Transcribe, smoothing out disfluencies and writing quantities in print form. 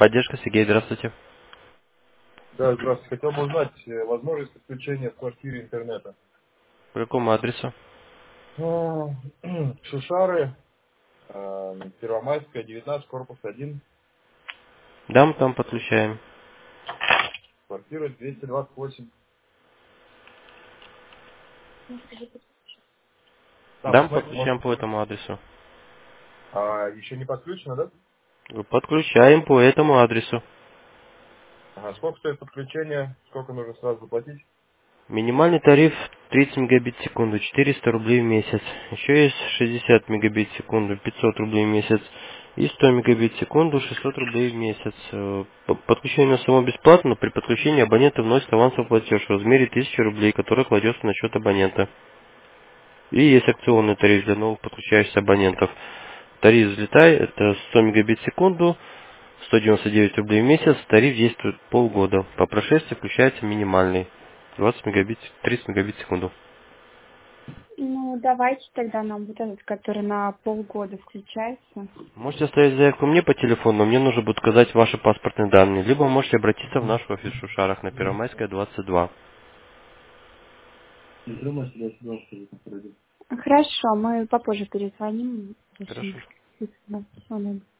Поддержка, Сергей, здравствуйте. Да, здравствуйте. Хотел бы узнать возможность подключения в квартире интернета. По какому адресу? Шушары, Первомайская, 19, корпус 1, Да, мы там подключаем. квартира 228. Да, Да, вот мы смотрите, подключаем по этому адресу. еще не подключено, да? Подключаем по этому адресу. Ага, сколько стоит подключение, сколько нужно сразу заплатить? Минимальный тариф 30 мегабит в секунду, 400 рублей в месяц. Еще есть 60 мегабит в секунду, 500 рублей в месяц. И 100 мегабит в секунду, 600 рублей в месяц. Подключение само бесплатно, но при подключении абонент вносит авансовый платеж в размере 1000 рублей, который кладется на счет абонента. И есть акционный тариф для новых подключающихся абонентов. Тариф взлетай, это 100 мегабит в секунду, 199 рублей в месяц. Тариф действует полгода. По прошествии включается минимальный. 20 мегабит, 30 мегабит в секунду. Ну, давайте тогда нам вот этот, который на полгода включается. Можете оставить заявку мне по телефону, но мне нужно будет указать ваши паспортные данные. Либо можете обратиться в наш офис в Шушарах на Первомайская, 22. Хорошо, мы попозже перезвоним. Хорошо. Решим. Да, всё, ладно.